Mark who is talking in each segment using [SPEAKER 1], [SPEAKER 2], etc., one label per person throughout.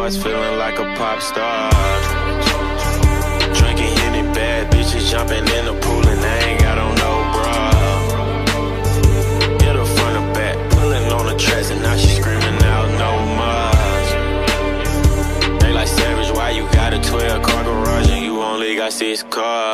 [SPEAKER 1] bars, feeling like a pop star. Drinking Henny, bad bitches jumping in the pool and they ain't got on no bra. Hit her front or back, pulling on the tracks and now she screaming out no more. They like Savage, why you got a 12-car garage and you only got 6 cars?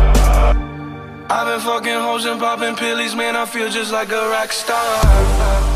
[SPEAKER 2] Fucking hoes and popping pillies, man, I feel just like a rock star.